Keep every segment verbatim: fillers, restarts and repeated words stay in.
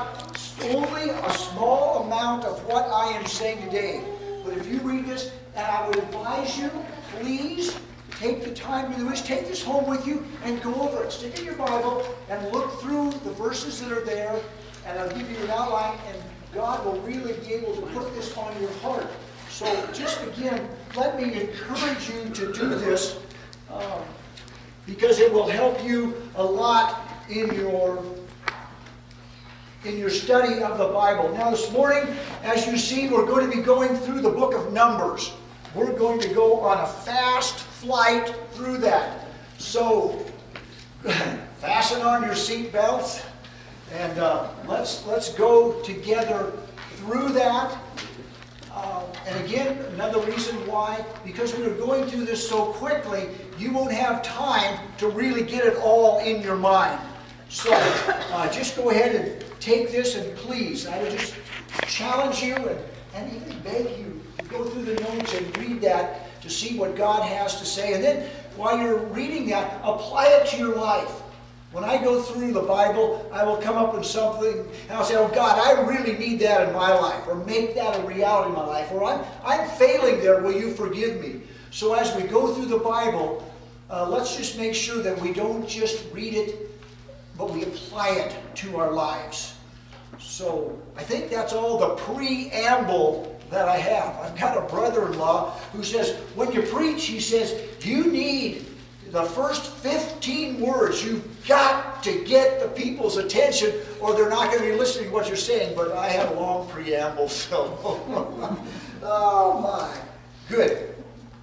not only a small amount of what I am saying today, but if you read this, and I would advise you, please take the time to do this. Take this home with you and go over it. Stick in your Bible and look through the verses that are there, and I'll give you an outline, and God will really be able to put this on your heart. So just again, let me encourage you to do this um, because it will help you a lot in your in your study of the Bible. Now this morning, as you see, we're going to be going through the book of Numbers. We're going to go on a fast flight through that. So fasten on your seat belts and uh, let's let's go together through that. Uh, and again, another reason why, because we are going through this so quickly, you won't have time to really get it all in your mind. So uh, just go ahead and take this, and please, I would just challenge you and, and even beg you to go through the notes and read that to see what God has to say. And then while you're reading that, apply it to your life. When I go through the Bible, I will come up with something, and I'll say, oh God, I really need that in my life, or make that a reality in my life, or I'm, I'm failing there, will you forgive me? So as we go through the Bible, uh, let's just make sure that we don't just read it, but we apply it to our lives. So I think that's all the preamble that I have. I've got a brother-in-law who says, when you preach, he says, you need the first fifteen words. You've got to get the people's attention or they're not going to be listening to what you're saying. But I have a long preamble, so oh my, good.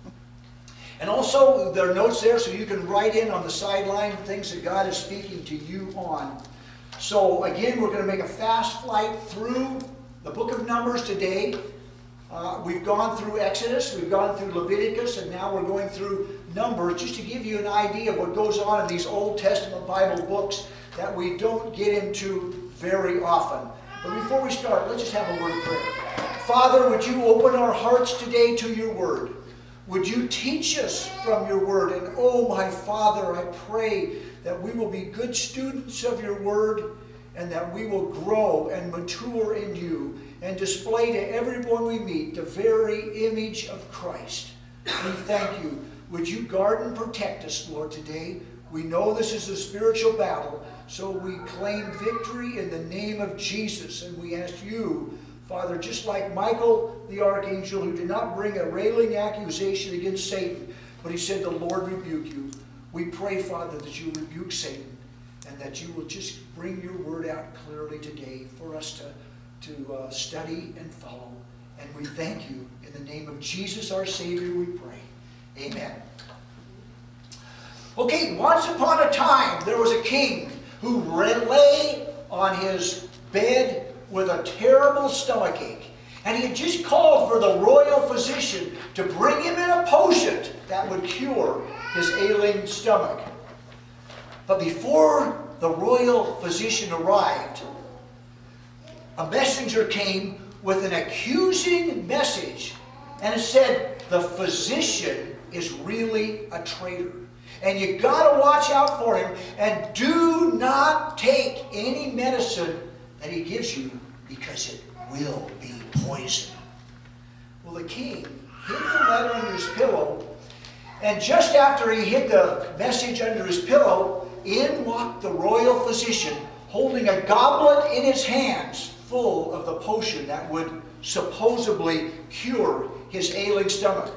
And also, there are notes there so you can write in on the sideline things that God is speaking to you on. So again, we're going to make a fast flight through the book of Numbers today. Uh, we've gone through Exodus, we've gone through Leviticus, and now we're going through Numbers, just to give you an idea of what goes on in these Old Testament Bible books that we don't get into very often. But before we start, let's just have a word of prayer. Father, would you open our hearts today to your word? Would you teach us from your word? And oh, my Father, I pray that we will be good students of your word and that we will grow and mature in you and display to everyone we meet the very image of Christ. We thank you. Would you guard and protect us, Lord, today? We know this is a spiritual battle, so we claim victory in the name of Jesus. And we ask you, Father, just like Michael the archangel, who did not bring a railing accusation against Satan, but he said, the Lord rebuke you. We pray, Father, that you rebuke Satan and that you will just bring your word out clearly today for us to, to uh, study and follow. And we thank you. In the name of Jesus, our Savior, we pray. Amen. Okay, once upon a time, there was a king who lay on his bed with a terrible stomachache. And he had just called for the royal physician to bring him in a potion that would cure his ailing stomach. But before the royal physician arrived, a messenger came with an accusing message. And it said, the physician is really a traitor. And you got to watch out for him. And do not take any medicine that he gives you, because it will be poison. Well, the king hid the letter under his pillow. And just after he hid the message under his pillow, in walked the royal physician, holding a goblet in his hands full of the potion that would supposedly cure his ailing stomach.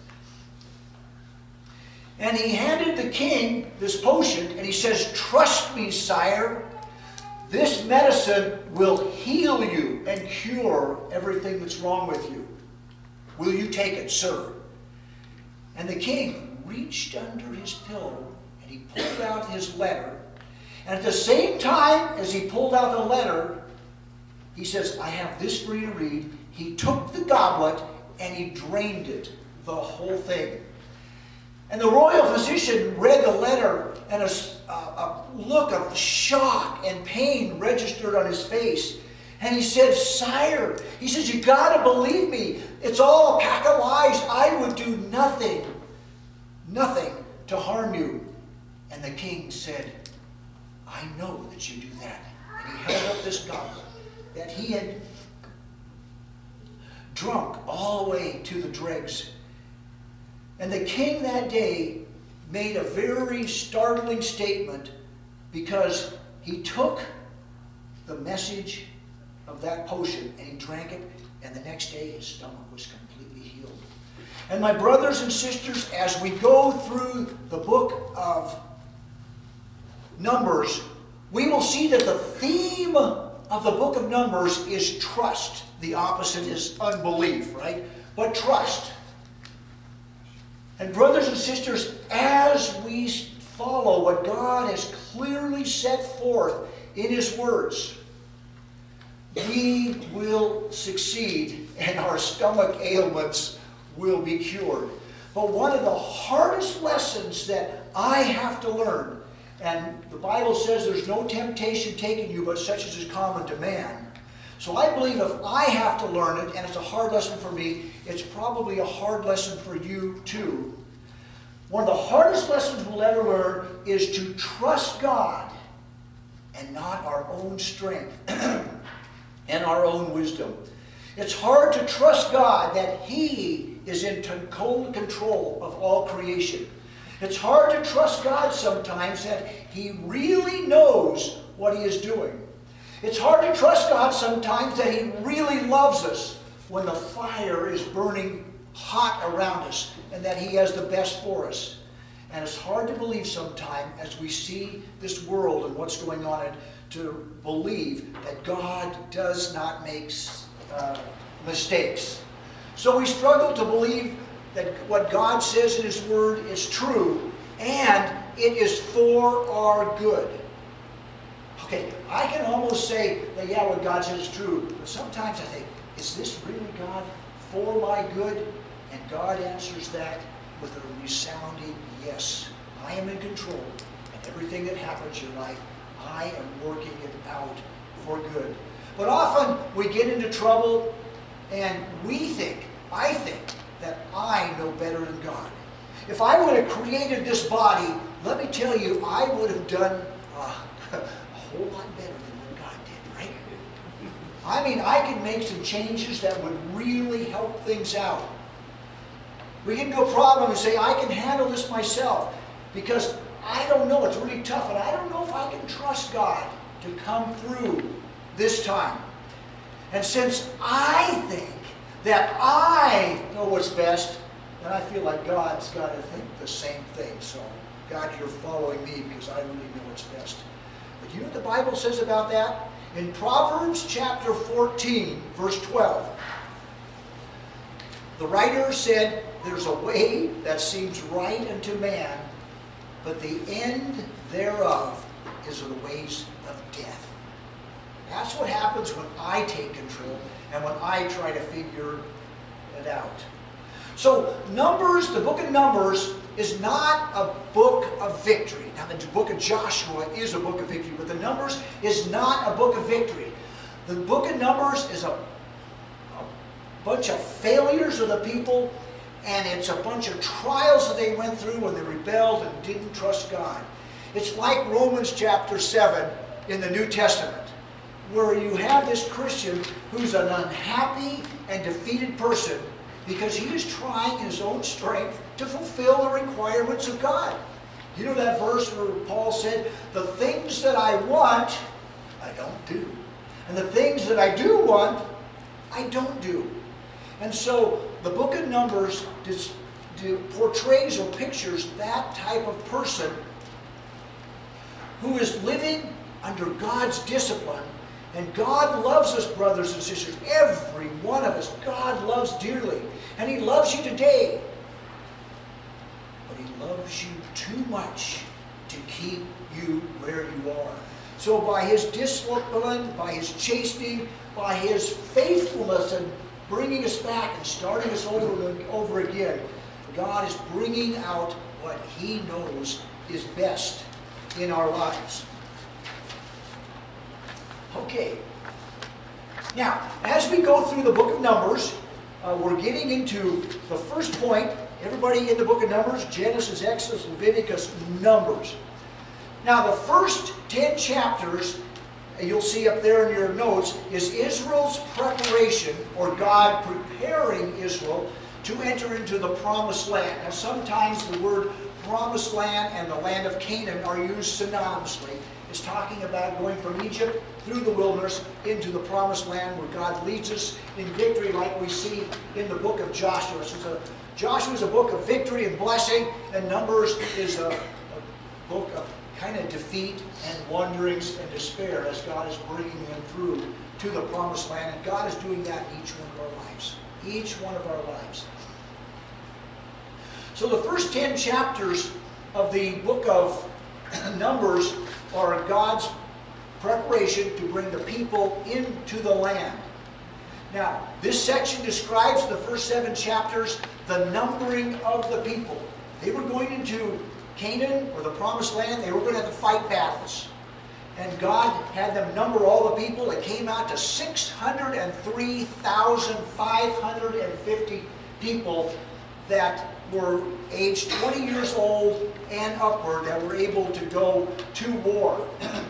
And he handed the king this potion, and he says, trust me, sire, this medicine will heal you and cure everything that's wrong with you. Will you take it, sir? And the king reached under his pillow, and he pulled out his letter. And at the same time as he pulled out the letter, he says, I have this for you to read. He took the goblet, and he drained it, the whole thing. And the royal physician read the letter, and a, a, a look of shock and pain registered on his face. And he said, sire, he says, you got to believe me. It's all a pack of lies. I would do nothing, nothing to harm you. And the king said, I know that you do that. And he held up this goblet. that he had drunk all the way to the dregs. And the king that day made a very startling statement, because he took the message of that potion and he drank it, and the next day his stomach was completely healed. And my brothers and sisters, as we go through the book of Numbers, we will see that the theme of the book of Numbers is trust. The opposite is unbelief, right? But trust. And brothers and sisters, as we follow what God has clearly set forth in His words, we will succeed and our stomach ailments will be cured. But one of the hardest lessons that I have to learn, and the Bible says there's no temptation taken you but such as is common to man. So I believe if I have to learn it, and it's a hard lesson for me, it's probably a hard lesson for you too. One of the hardest lessons we'll ever learn is to trust God and not our own strength and our own wisdom. It's hard to trust God that He is in total control of all creation. It's hard to trust God sometimes that He really knows what He is doing. It's hard to trust God sometimes that He really loves us when the fire is burning hot around us and that He has the best for us. And it's hard to believe sometimes as we see this world and what's going on, and to believe that God does not make uh, mistakes. So we struggle to believe that what God says in His Word is true and it is for our good. Okay, I can almost say that, yeah, what God says is true, but sometimes I think, is this really God for my good? And God answers that with a resounding yes. I am in control, and everything that happens in your life, I am working it out for good. But often we get into trouble and we think, I think, that I know better than God. If I would have created this body, let me tell you, I would have done uh, a whole lot better than what God did, right? I mean, I can make some changes that would really help things out. We get into a problem and say, I can handle this myself, because I don't know, it's really tough, and I don't know if I can trust God to come through this time. And since I think that I know what's best, then I feel like God's got to think the same thing. So, God, you're following me because I really know what's best. But you know what the Bible says about that? In Proverbs chapter fourteen, verse twelve, the writer said, there's a way that seems right unto man, but the end thereof is the ways of death. That's what happens when I take control and when I try to figure it out. So Numbers, the book of Numbers, is not a book of victory. Now the book of Joshua is a book of victory, but the Numbers is not a book of victory. The book of Numbers is a, a bunch of failures of the people, and it's a bunch of trials that they went through when they rebelled and didn't trust God. It's like Romans chapter seven in the New Testament, where you have this Christian who's an unhappy and defeated person because he is trying in his own strength to fulfill the requirements of God. You know that verse where Paul said, the things that I want, I don't do. And the things that I do want, I don't do. And so the book of Numbers dis, dis, portrays or pictures that type of person who is living under God's discipline. And God loves us, brothers and sisters, every one of us. God loves dearly. And He loves you today. But He loves you too much to keep you where you are. So by His discipline, by His chastening, by His faithfulness and bringing us back and starting us over and over again, God is bringing out what He knows is best in our lives. Okay. Now, as we go through the book of Numbers, uh, we're getting into the first point. Everybody in the book of Numbers, Genesis, Exodus, Leviticus, Numbers. Now, the first ten chapters you'll see up there in your notes, is Israel's preparation, or God preparing Israel to enter into the promised land. Now sometimes the word promised land and the land of Canaan are used synonymously. It's talking about going from Egypt through the wilderness into the promised land where God leads us in victory, like we see in the book of Joshua. So a, Joshua is a book of victory and blessing, and Numbers is a, a book of kind of defeat and wanderings and despair as God is bringing them through to the promised land. And God is doing that in each one of our lives. Each one of our lives. So the first ten chapters of the book of Numbers are God's preparation to bring the people into the land. Now, this section describes the first seven chapters, the numbering of the people. They were going into Canaan, or the promised land. They were going to have to fight battles. And God had them number all the people. It came out to six hundred three thousand five hundred fifty people that were aged twenty years old and upward that were able to go to war.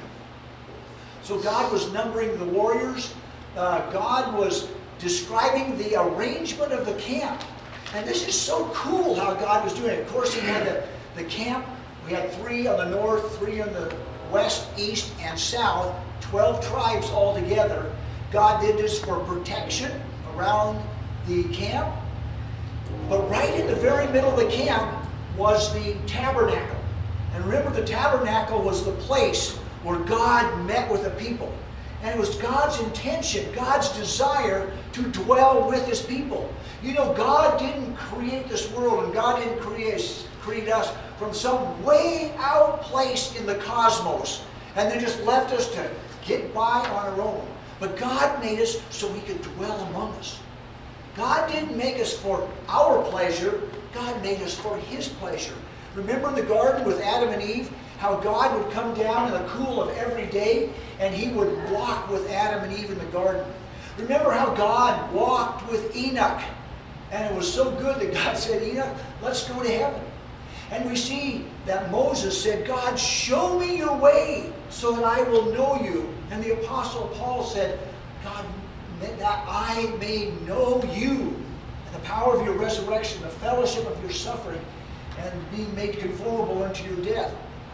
So God was numbering the warriors. Uh, God was describing the arrangement of the camp. And this is so cool how God was doing it. Of course, He had the, the camp. We had three on the north, three on the west, east, and south. Twelve tribes all together. God did this for protection around the camp. But right in the very middle of the camp was the tabernacle. And remember, the tabernacle was the place where God met with the people. And it was God's intention, God's desire to dwell with His people. You know, God didn't create this world, and God didn't create, create us from some way out place in the cosmos and then just left us to get by on our own. But God made us so He could dwell among us. God didn't make us for our pleasure. God made us for His pleasure. Remember in the garden with Adam and Eve, how God would come down in the cool of every day and He would walk with Adam and Eve in the garden. Remember how God walked with Enoch. And it was so good that God said, Enoch, let's go to heaven. And we see that Moses said, God, show me your way so that I will know you. And the Apostle Paul said, God, that I may know you and the power of your resurrection, the fellowship of your suffering, and being made conformable unto your death.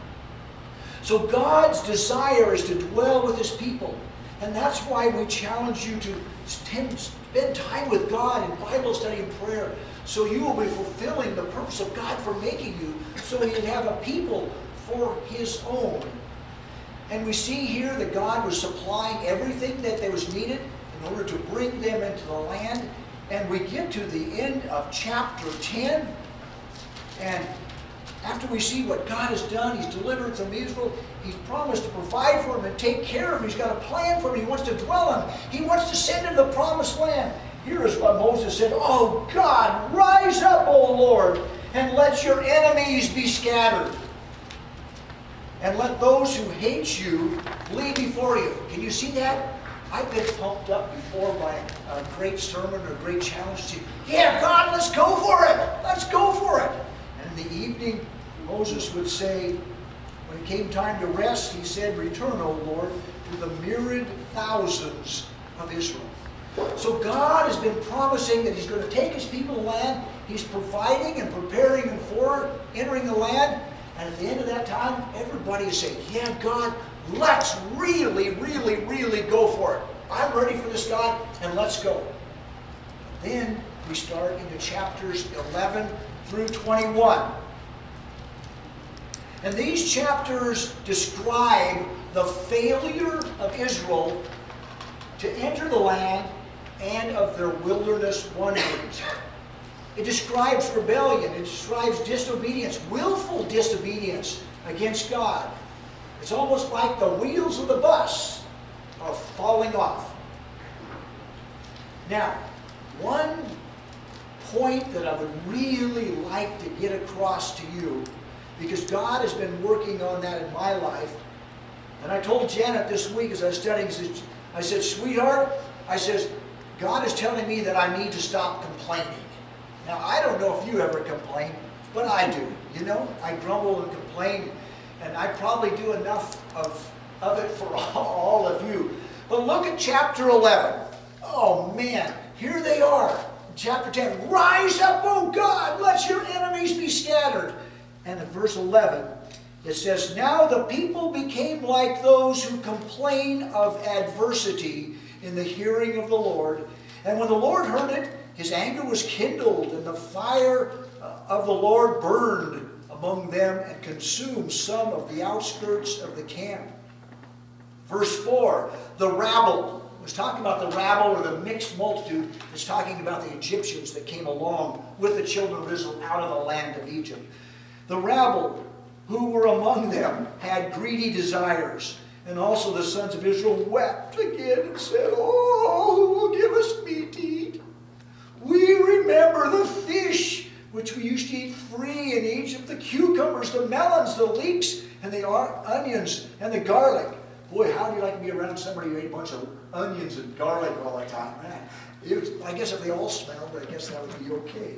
So God's desire is to dwell with His people. And that's why we challenge you to spend time with God in Bible study and prayer, so you will be fulfilling the purpose of God for making you, so He can have a people for His own. And we see here that God was supplying everything that there was needed in order to bring them into the land. And we get to the end of chapter ten. And after we see what God has done, He's delivered from Israel, He's promised to provide for them and take care of them. He's got a plan for them. He wants to dwell on them. He wants to send them to the promised land. Here is what Moses said, Oh God, rise up, O Lord, and let your enemies be scattered. And let those who hate you flee before you. Can you see that? I've been pumped up before by a great sermon or a great challenge to, yeah, God, let's go for it. Let's go for it. And in the evening, Moses would say, when it came time to rest, he said, Return, O Lord, to the myriad thousands of Israel. So God has been promising that He's going to take His people to land. He's providing and preparing them for entering the land. And at the end of that time, everybody is saying, yeah, God, let's really, really, really go for it. I'm ready for this, God, and let's go. Then we start into chapters eleven through twenty-one. And these chapters describe the failure of Israel to enter the land and of their wilderness wanderings. It describes rebellion. It describes disobedience, willful disobedience against God. It's almost like the wheels of the bus are falling off. Now, one point that I would really like to get across to you, because God has been working on that in my life. And I told Janet this week as I was studying, I said, sweetheart, I says, God is telling me that I need to stop complaining. Now, I don't know if you ever complain, but I do. You know, I grumble and complain, and I probably do enough of of it for all of you. But look at chapter eleven. Oh man, here they are. Chapter ten, rise up, O God, let your enemies be scattered. And in verse eleven, it says, now the people became like those who complain of adversity in the hearing of the Lord. And when the Lord heard it, his anger was kindled, and the fire of the Lord burned among them and consumed some of the outskirts of the camp. Verse four, the rabble. Was talking about the rabble or the mixed multitude. It's talking about the Egyptians that came along with the children of Israel out of the land of Egypt. The rabble who were among them had greedy desires, and also the sons of Israel wept again and said, oh, who will give us meat to eat? We remember the fish which we used to eat free in Egypt, the cucumbers, the melons, the leeks, and the onions, and the garlic. Boy, how do you like to be around somebody who ate a bunch of onions and garlic all the time? Man, it was, I guess if they all smelled, I guess that would be okay,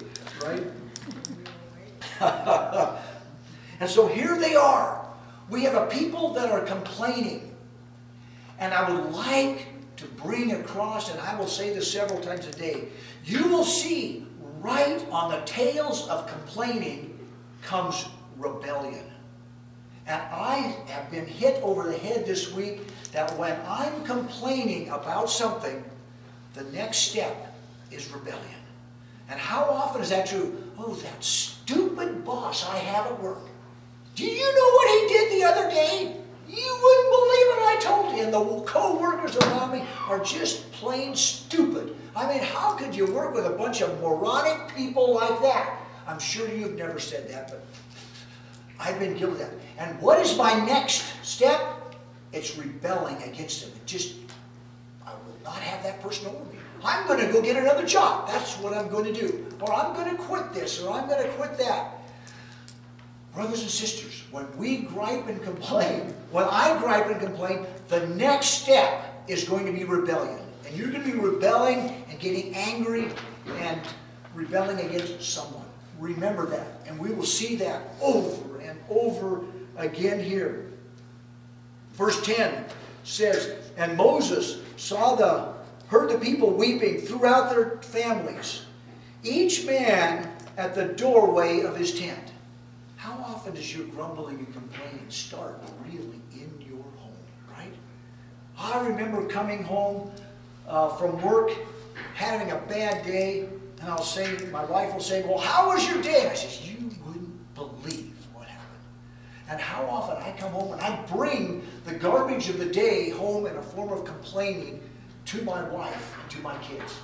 right? And so here they are. We have a people that are complaining. And I would like to bring across, and I will say this several times a day, you will see right on the tails of complaining comes rebellion. And I have been hit over the head this week that when I'm complaining about something, the next step is rebellion. And how often is that true? Oh, that stupid boss I have at work. Do you know what he did the other day? You wouldn't believe it, I told you. And the co-workers around me are just plain stupid. I mean, how could you work with a bunch of moronic people like that? I'm sure you've never said that, but I've been guilty of that. And what is my next step? It's rebelling against him. It just, I will not have that person over me. I'm going to go get another job. That's what I'm going to do. Or I'm going to quit this, or I'm going to quit that. Brothers and sisters, when we gripe and complain, when I gripe and complain, the next step is going to be rebellion. And you're going to be rebelling and getting angry and rebelling against someone. Remember that. And we will see that over and over again here. Verse ten says, and Moses saw the, heard the people weeping throughout their families, each man at the doorway of his tent. How often does your grumbling and complaining start really in your home, right? I remember coming home uh, from work, having a bad day, and I'll say, my wife will say, well, how was your day? I says, you wouldn't believe what happened. And how often I come home and I bring the garbage of the day home in a form of complaining to my wife and to my kids.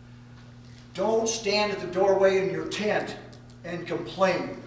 Don't stand at the doorway in your tent and complain.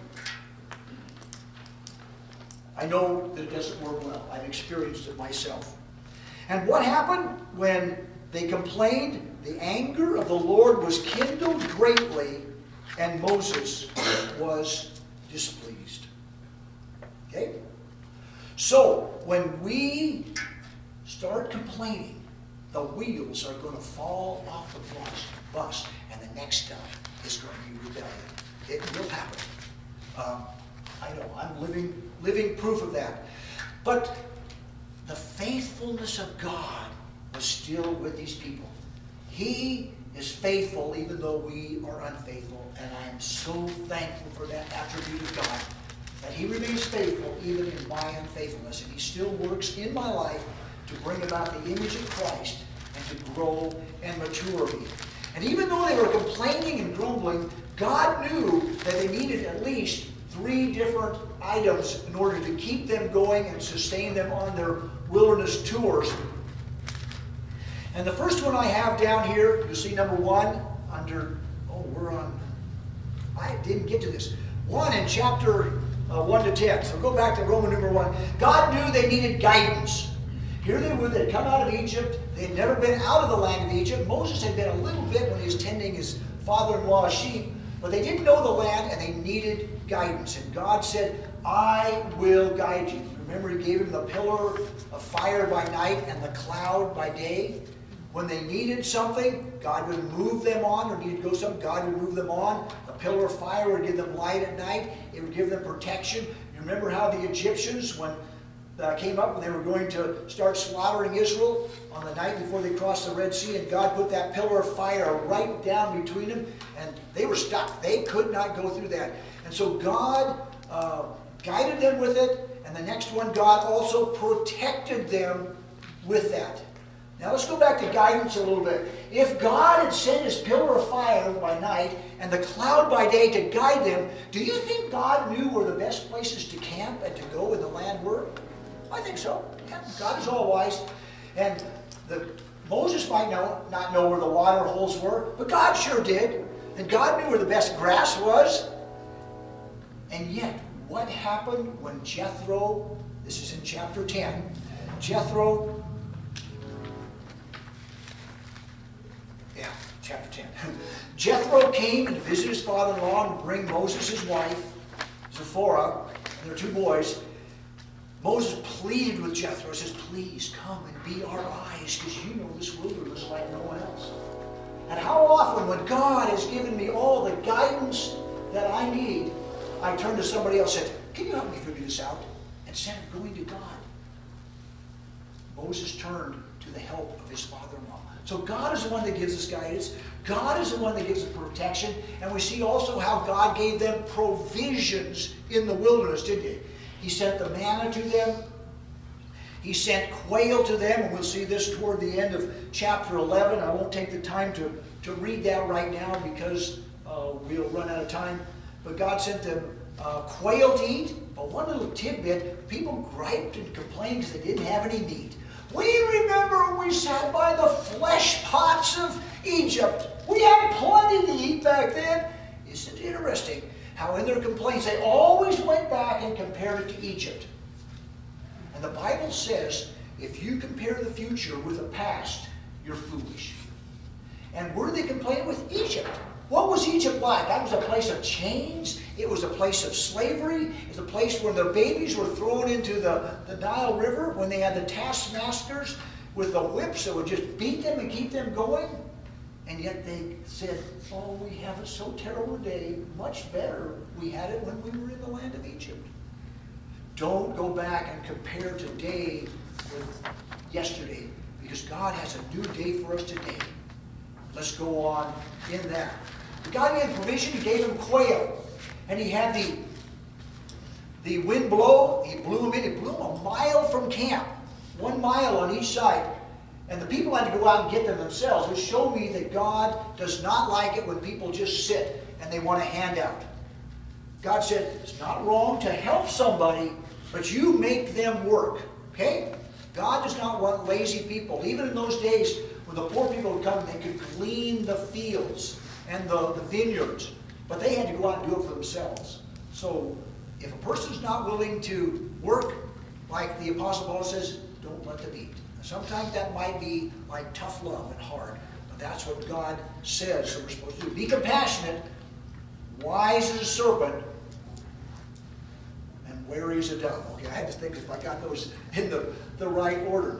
I know that it doesn't work well. I've experienced it myself. And what happened when they complained? The anger of the Lord was kindled greatly, and Moses was displeased. Okay? So, when we start complaining, the wheels are going to fall off the bus, bus and the next step is going to be rebellion. It will happen. Um, I know, I'm living, living proof of that. But the faithfulness of God was still with these people. He is faithful even though we are unfaithful. And I am so thankful for that attribute of God, that He remains faithful even in my unfaithfulness. And He still works in my life to bring about the image of Christ and to grow and mature me. And even though they were complaining and grumbling, God knew that they needed at least three different items in order to keep them going and sustain them on their wilderness tours. And the first one I have down here, you'll see number one under, oh, we're on, I didn't get to this. One in chapter uh, one to ten. So go back to Roman number one. God knew they needed guidance. Here they were, they'd come out of Egypt. They had never been out of the land of Egypt. Moses had been a little bit when he was tending his father-in-law's sheep. But they didn't know the land and they needed guidance. And God said, I will guide you. Remember, He gave him the pillar of fire by night and the cloud by day. When they needed something, God would move them on, or needed to go something, God would move them on. The pillar of fire would give them light at night. It would give them protection. You remember how the Egyptians, when uh, came up when they were going to start slaughtering Israel on the night before they crossed the Red Sea, and God put that pillar of fire right down between them, and they were stuck. They could not go through that. And so God uh, guided them with it, and the next one, God also protected them with that. Now let's go back to guidance a little bit. If God had sent his pillar of fire by night and the cloud by day to guide them, do you think God knew where the best places to camp and to go in the land were? I think so. Yeah, God is all wise. And the, Moses might know, not know where the water holes were, but God sure did. And God knew where the best grass was. And yet, what happened when Jethro, this is in chapter ten, Jethro, yeah, chapter ten. Jethro came and visited his father-in-law and bring Moses, his wife, Zipporah, and their two boys. Moses pleaded with Jethro, says, please come and be our eyes, because you know this wilderness like no one else. And how often, when God has given me all the guidance that I need, I turn to somebody else and say, can you help me figure this out? Instead of going to God, Moses turned to the help of his father-in-law. So God is the one that gives us guidance. God is the one that gives us protection. And we see also how God gave them provisions in the wilderness, didn't he? He sent the manna to them. He sent quail to them. And we'll see this toward the end of chapter eleven. I won't take the time to, to read that right now because uh, we'll run out of time. But God sent them uh, quail to eat. But one little tidbit, people griped and complained because they didn't have any meat. We remember when we sat by the flesh pots of Egypt. We had plenty to eat back then. Isn't it interesting how in their complaints they always went back and compared it to Egypt? And the Bible says if you compare the future with the past, you're foolish. And where did they complain with? Egypt. What was Egypt like? That was a place of chains. It was a place of slavery. It was a place where their babies were thrown into the, the Nile River when they had the taskmasters with the whips that would just beat them and keep them going. And yet they said, oh, we have it so terrible today. Much better we had it when we were in the land of Egypt. Don't go back and compare today with yesterday, because God has a new day for us today. Let's go on in that. God gave provision. He gave him quail. And he had the, the wind blow. He blew him in. He blew him a mile from camp. One mile on each side. And the people had to go out and get them themselves, which showed me that God does not like it when people just sit and they want a handout. God said, it's not wrong to help somebody, but you make them work. Okay? God does not want lazy people. Even in those days when the poor people would come, they could glean the fields and the, the vineyards. But they had to go out and do it for themselves. So if a person's not willing to work, like the Apostle Paul says, don't let them eat. Sometimes that might be like tough love and hard. But that's what God says that we're supposed to do. Be compassionate, wise as a serpent, and wary as a dove. Okay, I had to think if I got those in the, the right order.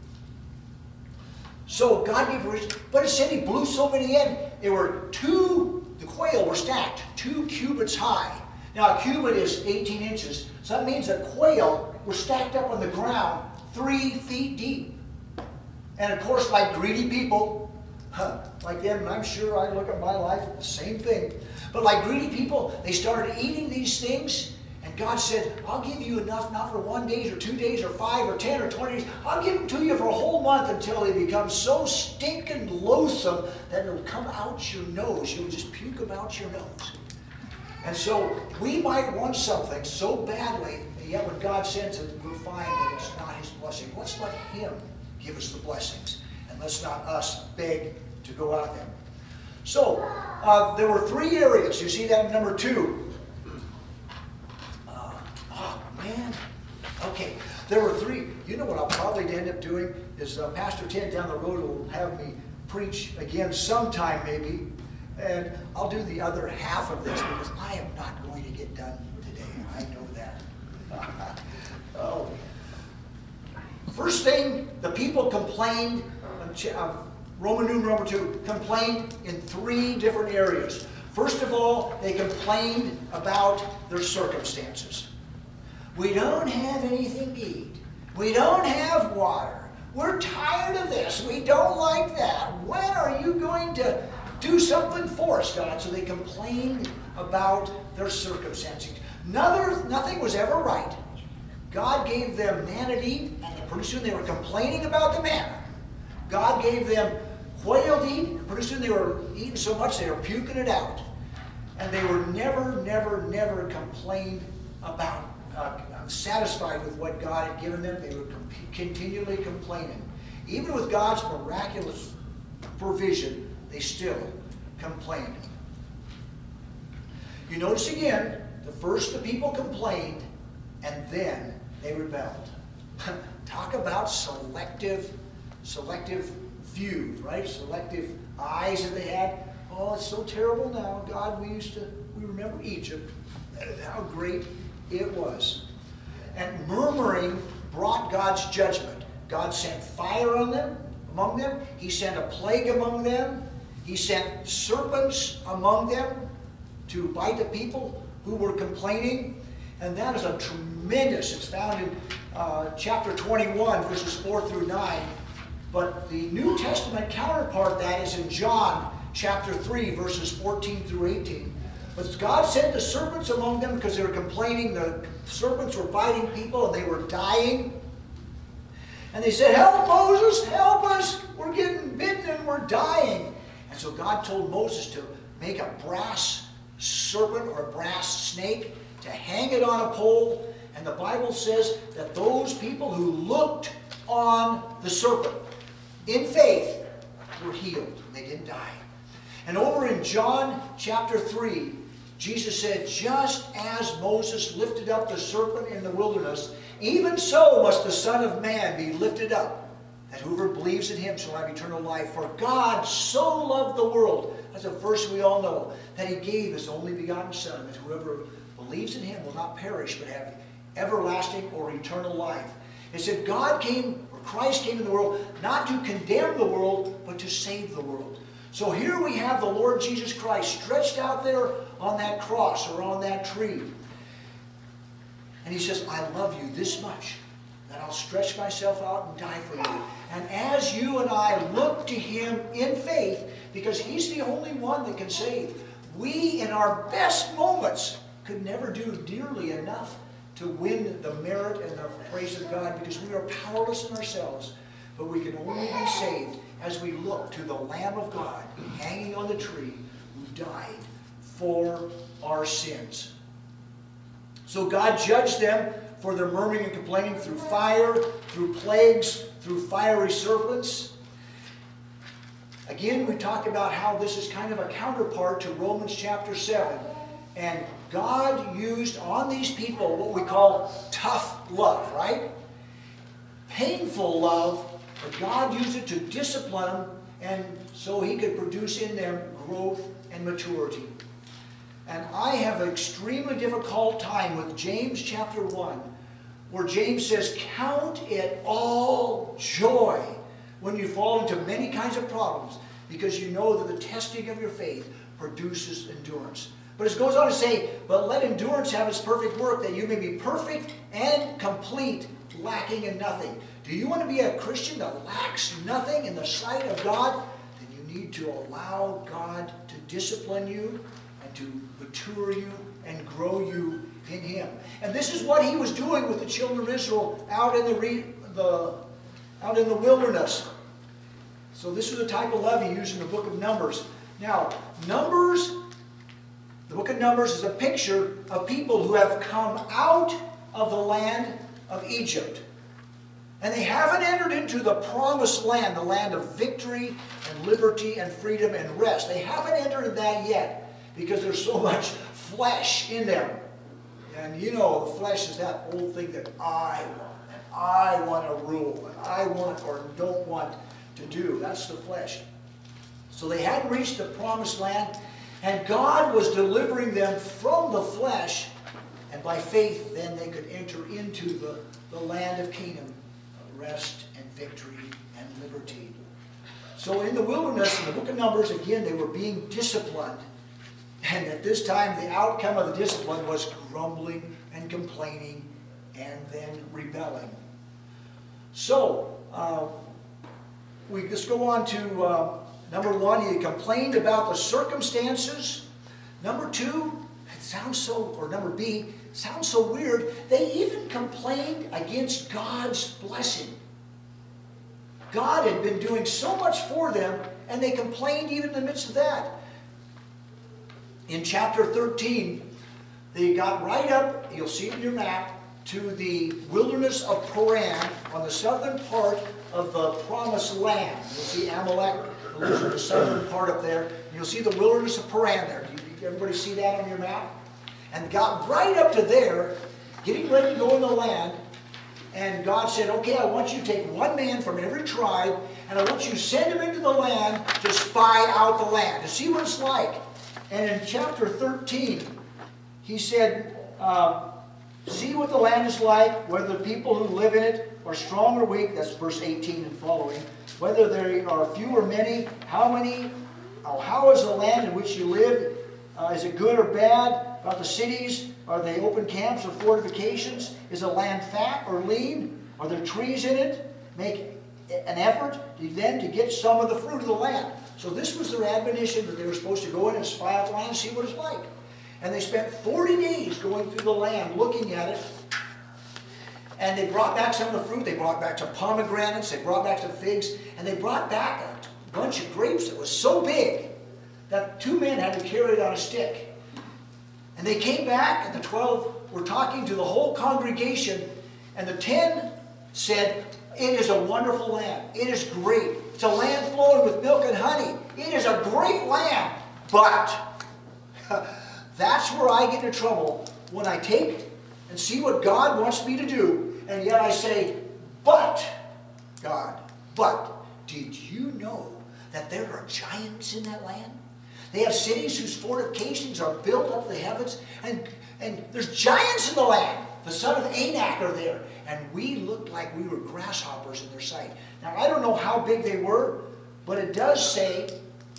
So God gave provision, but it said he blew so many in. There were two, the quail were stacked, two cubits high. Now a cubit is eighteen inches. So that means that quail were stacked up on the ground three feet deep. And of course, like greedy people, huh, like them, and I'm sure I look at my life, the same thing. But like greedy people, they started eating these things. And God said, I'll give you enough, not for one day or two days or five or ten or twenty days. I'll give them to you for a whole month until they become so stinking loathsome that it'll come out your nose. You'll just puke them out your nose. And so we might want something so badly, and yet when God sends it, we'll find that it's not his blessing. Let's let him give us the blessings. And let's not us beg to go out there. So, uh, there were three areas. You see that in number two. Oh, man. Okay. There were three. You know what I'll probably end up doing is uh, Pastor Ted down the road will have me preach again sometime maybe. And I'll do the other half of this because I am not going to get done today. I know that. Oh. First thing, the people complained, uh, Roman numeral number two, complained in three different areas. First of all, they complained about their circumstances. We don't have anything to eat. We don't have water. We're tired of this. We don't like that. When are you going to do something for us, God? So they complained about their circumstances. Nothing, nothing was ever right. God gave them manna to eat, and pretty soon they were complaining about the manna. God gave them quail to eat, and pretty soon they were eating so much they were puking it out. And they were never, never, never complained about, uh, satisfied with what God had given them. They were com- continually complaining. Even with God's miraculous provision, they still complained. You notice again, the first the people complained, and then they rebelled. Talk about selective, selective view, right? Selective eyes that they had. Oh, it's so terrible now. God, we used to, we remember Egypt, and how great it was. And murmuring brought God's judgment. God sent fire on them, among them. He sent a plague among them. He sent serpents among them to bite the people who were complaining. And that is a tremendous, it's found in uh, chapter twenty-one, verses four through nine. But the New Testament counterpart that is in John chapter three, verses fourteen through eighteen. But God sent the serpents among them because they were complaining. The serpents were biting people and they were dying. And they said, help Moses, help us. We're getting bitten and we're dying. And so God told Moses to make a brass serpent or a brass snake, to hang it on a pole. And the Bible says that those people who looked on the serpent in faith were healed. They didn't die. And over in John chapter three, Jesus said, just as Moses lifted up the serpent in the wilderness, even so must the Son of Man be lifted up, that whoever believes in him shall have eternal life. For God so loved the world, that's a verse we all know, that he gave his only begotten Son, that whoever believes in him will not perish, but have everlasting or eternal life. It said God came, or Christ came in the world, not to condemn the world, but to save the world. So here we have the Lord Jesus Christ stretched out there on that cross or on that tree. And he says, I love you this much that I'll stretch myself out and die for you. And as you and I look to him in faith, because he's the only one that can save, we in our best moments could never do dearly enough to win the merit and the praise of God, because we are powerless in ourselves. But we can only be saved as we look to the Lamb of God hanging on the tree who died for our sins. So God judged them for their murmuring and complaining through fire, through plagues, through fiery serpents. Again, we talk about how this is kind of a counterpart to Romans chapter seven. And God used on these people what we call tough love, right? Painful love, but God used it to discipline them, and so he could produce in them growth and maturity. And I have an extremely difficult time with James chapter one, where James says, count it all joy when you fall into many kinds of problems, because you know that the testing of your faith produces endurance. But it goes on to say, but let endurance have its perfect work, that you may be perfect and complete, lacking in nothing. Do you want to be a Christian that lacks nothing in the sight of God? Then you need to allow God to discipline you and to mature you and grow you in him. And this is what he was doing with the children of Israel out in the, re, the, out in the wilderness. So this is the type of love he used in the book of Numbers. Now, Numbers, the book of Numbers is a picture of people who have come out of the land of Egypt. And they haven't entered into the promised land, the land of victory and liberty and freedom and rest. They haven't entered that yet because there's so much flesh in them. And you know, the flesh is that old thing that I want, and I want to rule, and I want or don't want to do. That's the flesh. So they hadn't reached the promised land, and God was delivering them from the flesh, and by faith then they could enter into the, the land of Canaan, rest and victory and liberty. So in the wilderness, in the book of Numbers, again, they were being disciplined. And at this time, the outcome of the discipline was grumbling and complaining and then rebelling. So, uh, we just go on to uh, number one, he complained about the circumstances. Number two, it sounds so, or number B, sounds so weird, they even complained against God's blessing. God had been doing so much for them, and they complained even in the midst of that. In chapter thirteen, they got right up, you'll see it in your map, to the wilderness of Paran on the southern part of the promised land. You'll see Amalek, the southern part up there. You'll see the wilderness of Paran there. Do you, everybody see that on your map? And got right up to there, getting ready to go in the land. And God said, okay, I want you to take one man from every tribe, and I want you to send him into the land to spy out the land, to see what it's like. And in chapter thirteen, he said, uh, see what the land is like, whether the people who live in it are strong or weak. That's verse eighteen and following. Whether there are few or many, how many, oh, how is the land in which you live? Uh, is it good or bad? About the cities, are they open camps or fortifications? Is the land fat or lean? Are there trees in it? Make an effort then to get some of the fruit of the land. So this was their admonition, that they were supposed to go in and spy out the land and see what it's like. And they spent forty days going through the land, looking at it. And they brought back some of the fruit. They brought back some pomegranates. They brought back some figs. And they brought back a bunch of grapes that was so big that two men had to carry it on a stick. And they came back, and the twelve were talking to the whole congregation. And the ten said, it is a wonderful land. It is great. It's a land flowing with milk and honey. It is a great land. But that's where I get into trouble, when I take and see what God wants me to do, and yet I say, but, God, but, did you know that there are giants in that land? They have cities whose fortifications are built up to the heavens, and, and there's giants in the land. The son of Anak are there, and we looked like we were grasshoppers in their sight. Now, I don't know how big they were, but it does say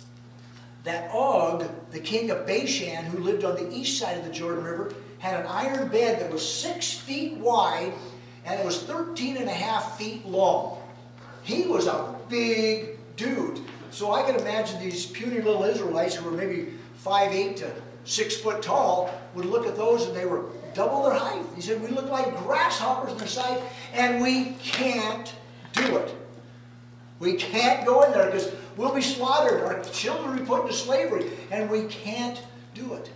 that Og, the king of Bashan, who lived on the east side of the Jordan River, had an iron bed that was six feet wide, and it was thirteen and a half feet long. He was a big dude. So I can imagine these puny little Israelites who were maybe five eight to six foot tall would look at those, and they were double their height. He said, we look like grasshoppers in their sight, and we can't do it. We can't go in there because we'll be slaughtered. Our children will be put into slavery, and we can't do it.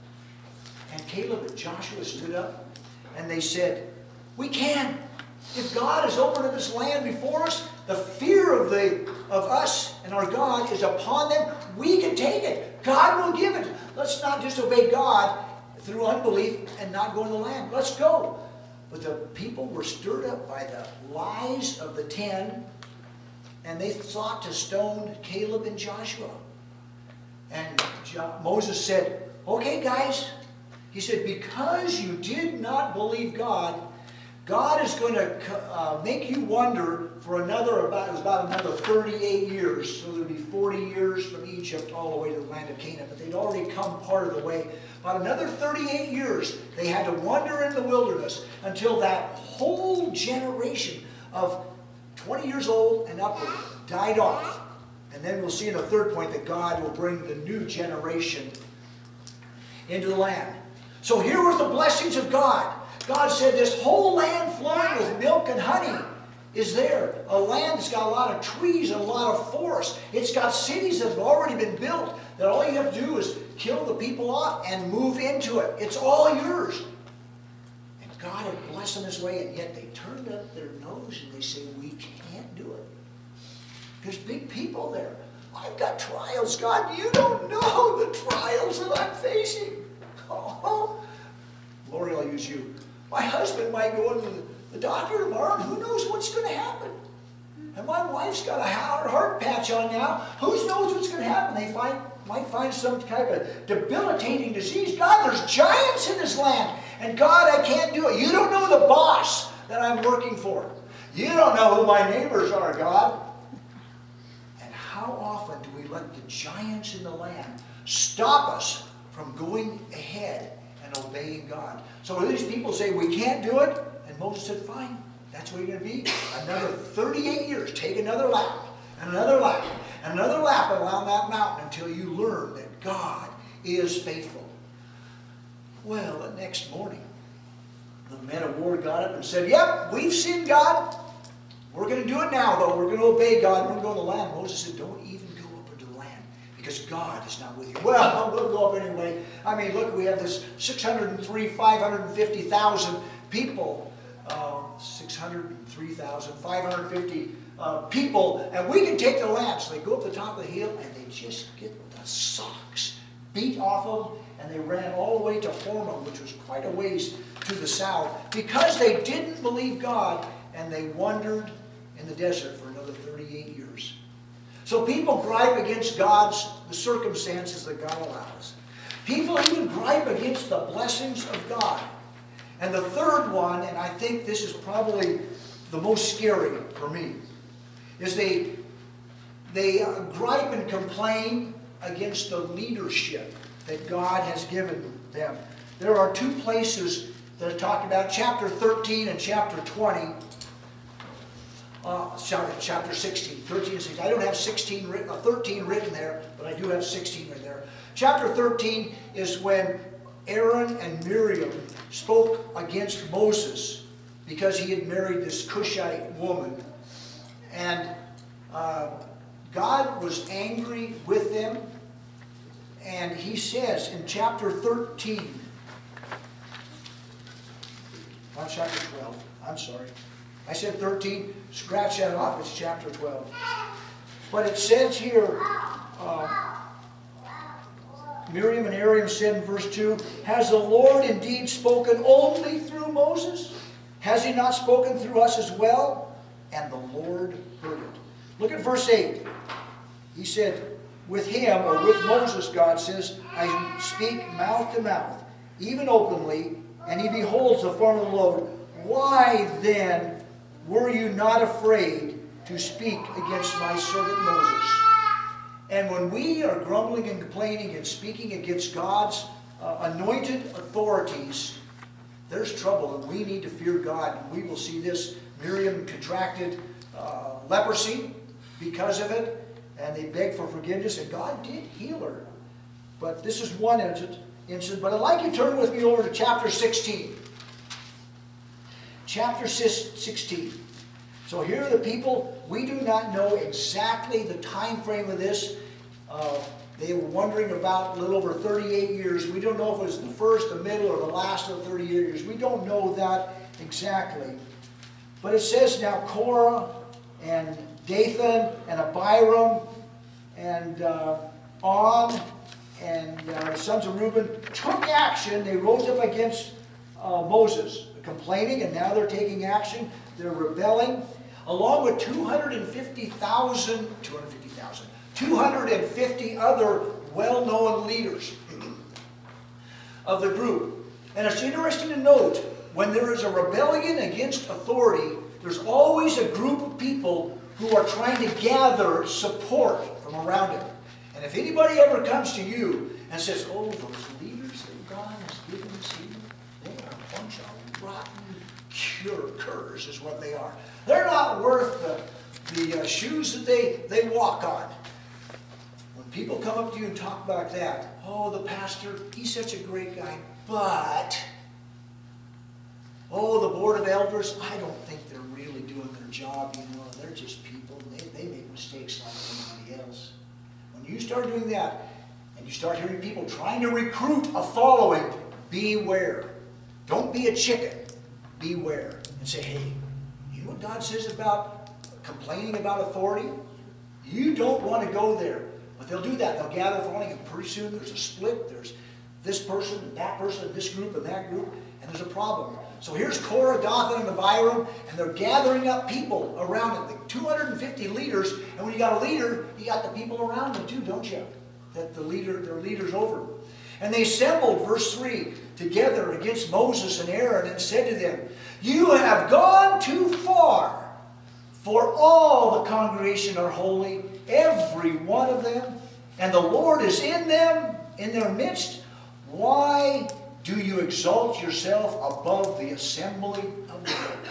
And Caleb and Joshua stood up, and they said, we can. If God has opened up this land before us, the fear of, the, of us and our God is upon them. We can take it. God will give it. Let's not disobey God through unbelief and not go in the land. Let's go. But the people were stirred up by the lies of the ten, and they sought to stone Caleb and Joshua. And Moses said, okay, guys. He said, because you did not believe God, God is going to uh, make you wonder for another, about, it was about another thirty-eight years. So there would be forty years from Egypt all the way to the land of Canaan. But they'd already come part of the way. About another thirty-eight years, they had to wander in the wilderness until that whole generation of twenty years old and upward died off. And then we'll see in the third point that God will bring the new generation into the land. So here were the blessings of God. God said this whole land flowing with milk and honey is there. A land that's got a lot of trees and a lot of forests. It's got cities that have already been built, that all you have to do is kill the people off and move into it. It's all yours. And God had blessed them this way, and yet they turned up their nose and they say, we can't do it. There's big people there. I've got trials, God. You don't know the trials that I'm facing. Oh, Lori, I'll use you. My husband might go into the, the doctor tomorrow, and who knows what's going to happen. And my wife's got a heart, heart patch on now. Who knows what's going to happen? They find, might find some type of debilitating disease. God, there's giants in this land. And God, I can't do it. You don't know the boss that I'm working for. You don't know who my neighbors are, God. And how often do we let the giants in the land stop us from going ahead and obeying God? So these people say, we can't do it. And Moses said, fine, That's where you're going to be. Another thirty-eight years. Take another lap, and another lap, and another lap around that mountain until you learn that God is faithful. Well, the next morning, the men of war got up and said, yep, we've seen God. We're going to do it now, though. We're going to obey God. We're going to go to the land. Moses said, don't even go up into the land because God is not with you. Well, we'll go up anyway. I mean, look, we have this six hundred three, five hundred fifty thousand people. Uh, six hundred three thousand, five hundred fifty uh, people, and we can take the land. So they go up the top of the hill, and they just get the socks beat off of them, and they ran all the way to Hormah, which was quite a ways to the south, because they didn't believe God, and they wandered in the desert for another thirty-eight years. So people gripe against God's, the circumstances that God allows. People even gripe against the blessings of God. And the third one, and I think this is probably the most scary for me, is they, they uh, gripe and complain against the leadership that God has given them. There are two places that are talked about, chapter thirteen and chapter twenty. Uh, sorry, chapter sixteen, thirteen and sixteen. I don't have sixteen written, uh, thirteen written there, but I do have sixteen right there. Chapter thirteen is when Aaron and Miriam spoke against Moses because he had married this Cushite woman. And uh, God was angry with them. And he says in chapter thirteen, not chapter twelve, I'm sorry. I said thirteen, scratch that off, it's chapter twelve. But it says here, uh, Miriam and Aaron said in verse two, has the Lord indeed spoken only through Moses? Has he not spoken through us as well? And the Lord heard it. Look at verse eight. He said, with him, or with Moses, God says, I speak mouth to mouth, even openly, and he beholds the form of the Lord. Why then were you not afraid to speak against my servant Moses? And when we are grumbling and complaining and speaking against God's uh, anointed authorities, there's trouble, and we need to fear God. And we will see this. Miriam contracted uh, leprosy because of it, and they begged for forgiveness, and God did heal her. But this is one incident. incident. But I'd like you to turn with me over to chapter sixteen. Chapter sixteen. So here are the people. We do not know exactly the time frame of this. Uh, they were wondering about a little over thirty-eight years. We don't know if it was the first, the middle, or the last of the thirty-eight years. We don't know that exactly. But it says now Korah and Dathan and Abiram and uh, On and uh, the sons of Reuben took action. They rose up against uh, Moses, complaining, and now they're taking action. They're rebelling, along with two hundred fifty thousand, two hundred fifty thousand, two hundred fifty other well-known leaders of the group. And it's interesting to note, when there is a rebellion against authority, there's always a group of people who are trying to gather support from around it. And if anybody ever comes to you and says, oh, those leaders that God has given us here, they are a bunch of rotten cure curs is what they are. They're not worth the, the uh, shoes that they, they walk on. When people come up to you and talk about that, oh, the pastor, he's such a great guy, but, oh, the board of elders, I don't think they're really doing their job, you know, they're just people, they, they make mistakes like anybody else. When you start doing that, and you start hearing people trying to recruit a following, beware. Don't be a chicken. Beware. And say, hey, you know what God says about complaining about authority? You don't want to go there. But they'll do that. They'll gather following, and pretty soon there's a split. There's this person and that person and this group and that group, and there's a problem. So here's Korah, Dathan, and Abiram, and they're gathering up people around it, like two hundred fifty leaders. And when you got a leader, you got the people around them too, don't you? That the leader, their leaders over. And they assembled, verse three, together against Moses and Aaron, and said to them, you have gone too far, for all the congregation are holy, every one of them, and the Lord is in them, in their midst. Why do you exalt yourself above the assembly of the Lord?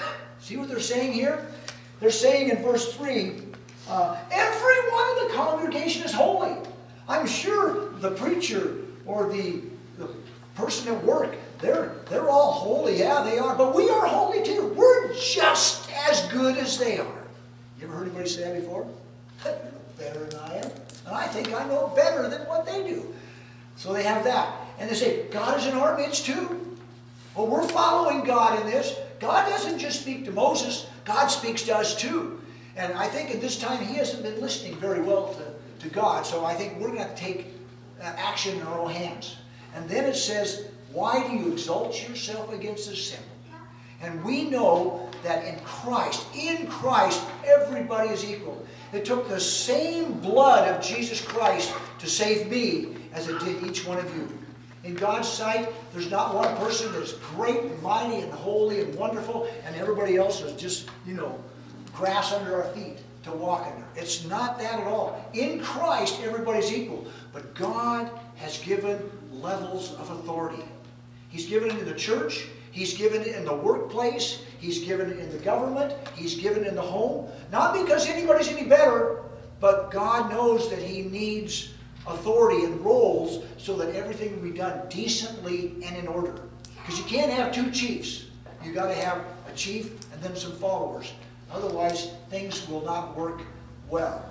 See what they're saying here? They're saying in verse three, uh, everyone in the congregation is holy. I'm sure the preacher or the, the person at work, they're, they're all holy. Yeah, they are. But we are holy too. We're just as good as they are. You ever heard anybody say that before? You know better than I am. And I think I know better than what they do. So they have that. And they say, God is in our midst too. Well, we're following God in this. God doesn't just speak to Moses. God speaks to us too. And I think at this time he hasn't been listening very well to, to God. So I think we're going to have to take uh, action in our own hands. And then it says, why do you exalt yourself against the simple? And we know that in Christ, in Christ, everybody is equal. It took the same blood of Jesus Christ to save me as it did each one of you. In God's sight, there's not one person that's great and mighty and holy and wonderful, and everybody else is just, you know, grass under our feet to walk under. It's not that at all. In Christ, everybody's equal. But God has given levels of authority. He's given it in the church. He's given it in the workplace. He's given it in the government. He's given it in the home. Not because anybody's any better, but God knows that he needs authority and roles so that everything will be done decently and in order. Because you can't have two chiefs. You've got to have a chief and then some followers. Otherwise, things will not work well.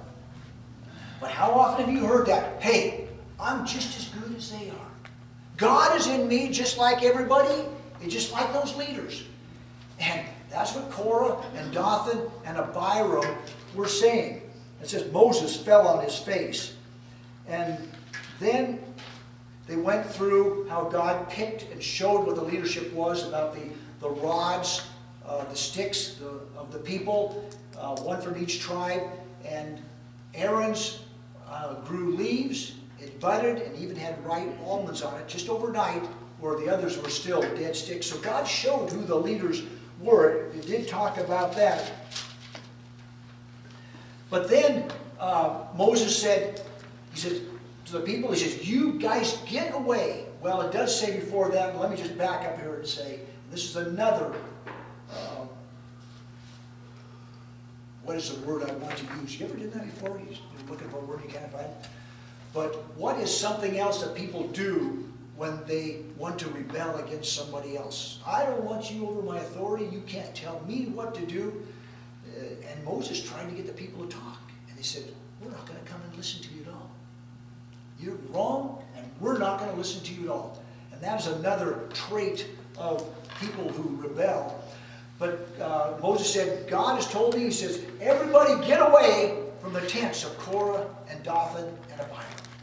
But how often have you heard that? Hey, I'm just as good as they are. God is in me just like everybody, and just like those leaders. And that's what Korah and Dathan and Abiram were saying. It says Moses fell on his face. And then they went through how God picked and showed what the leadership was about the, the rods, uh, the sticks the, of the people, uh, one from each tribe. And Aaron's uh, grew leaves, it budded, and even had ripe almonds on it just overnight, where the others were still dead sticks. So God showed who the leaders were. It did talk about that. But then uh, Moses said, he said to the people, he says, you guys get away. Well, it does say before that, let me just back up here and say, this is another, uh, what is the word I want to use? You ever did that before? You're looking for a word you can't find? But what is something else that people do when they want to rebel against somebody else? I don't want you over my authority. You can't tell me what to do. Uh, and Moses tried to get the people to talk. And they said, we're not going to come and listen to you at all. You're wrong, and we're not going to listen to you at all. And that is another trait of people who rebel. But uh, Moses said, God has told me, he says, everybody get away from the tents of Korah and Dathan and Abiram.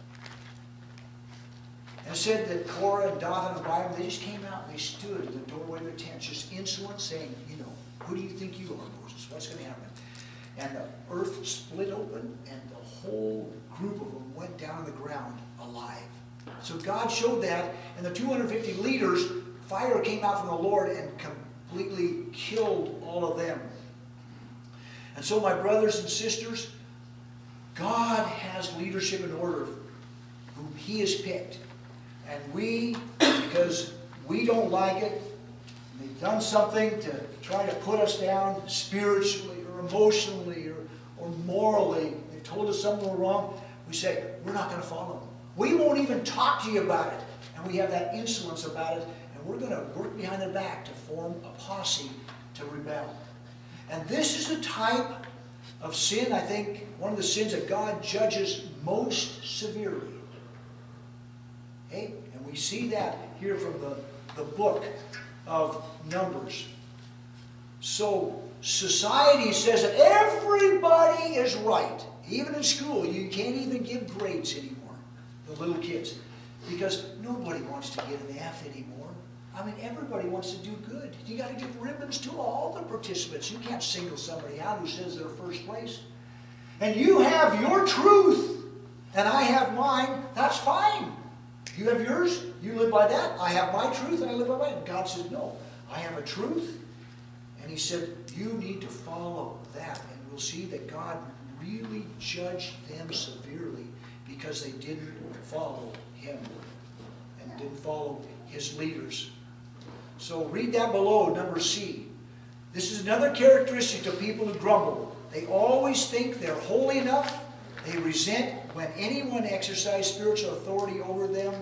And it said that Korah and Dathan and Abiram, they just came out and they stood in the doorway of the tent, just insolent, saying, you know, who do you think you are, Moses? What's going to happen? And the earth split open, and the whole group of them went down on the ground alive. So God showed that, and the two hundred fifty leaders, fire came out from the Lord and completely killed all of them. And so, my brothers and sisters, God has leadership in order whom he has picked. And we, because we don't like it, they've done something to try to put us down spiritually or emotionally or, or morally. They've told us something we're wrong. We say, we're not going to follow them. We won't even talk to you about it. And we have that insolence about it. And we're going to work behind their back to form a posse to rebel. And this is the type of sin, I think, one of the sins that God judges most severely. Okay? And we see that here from the, the book of Numbers. So society says that everybody is right. Even in school, you can't even give grades anymore, the little kids, because nobody wants to get an F anymore. I mean, everybody wants to do good. You got to give ribbons to all the participants. You can't single somebody out who says they're first place. And you have your truth, and I have mine. That's fine. You have yours. You live by that. I have my truth, and I live by mine. And God said, no, I have a truth. And he said, you need to follow that. And we'll see that God really judged them severely because they didn't follow him and didn't follow his leaders. So read that below, number C. This is another characteristic of people who grumble. They always think they're holy enough. They resent when anyone exercises spiritual authority over them.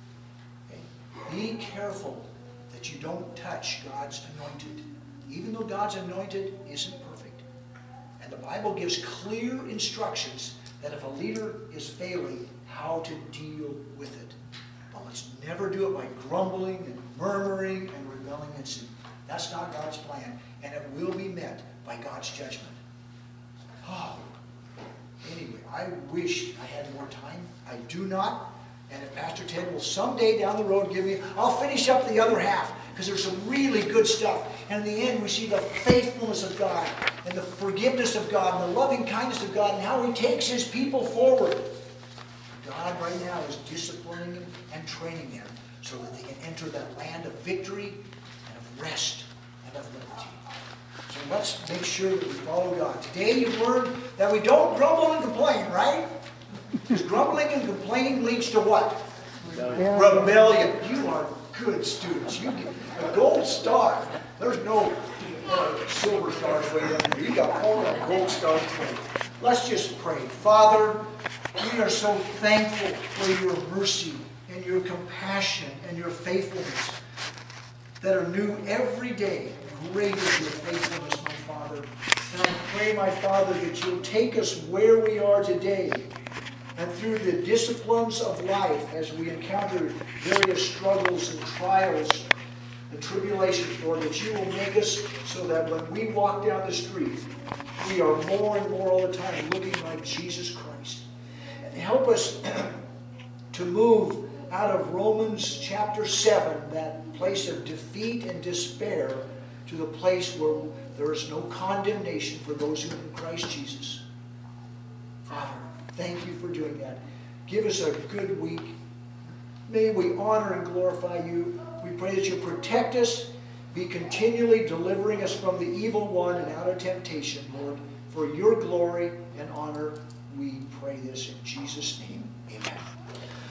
Okay? Be careful that you don't touch God's anointed, even though God's anointed isn't perfect. And the Bible gives clear instructions that if a leader is failing, how to deal with it. But let's never do it by grumbling and murmuring and rebelling and sin. That's not God's plan, and it will be met by God's judgment. Oh. Anyway, I wish I had more time. I do not. And if Pastor Ted will someday down the road give me, I'll finish up the other half, because there's some really good stuff. And in the end, we see the faithfulness of God and the forgiveness of God and the loving kindness of God and how He takes His people forward. God right now is disciplining them and training them so that they can enter that land of victory and of rest and of liberty. So let's make sure that we follow God. Today you've learned that we don't grumble and complain, right? Because grumbling and complaining leads to what? Rebellion. Rebellion. You are good students. You get a gold star. There's no uh, silver stars way up there. You got all that gold stars. Let's just pray. Father, we are so thankful for your mercy and your compassion and your faithfulness that are new every day. Great is your faithfulness, my Father. And I pray, my Father, that you'll take us where we are today and through the disciplines of life as we encounter various struggles and trials and tribulations, Lord, that you will make us so that when we walk down the street, we are more and more all the time looking like Jesus Christ. And help us to move out of Romans chapter seven, that place of defeat and despair, to the place where there is no condemnation for those who are in Christ Jesus. Father, thank you for doing that. Give us a good week. May we honor and glorify you. We pray that you protect us, be continually delivering us from the evil one and out of temptation, Lord. For your glory and honor, we pray this in Jesus' name. Amen.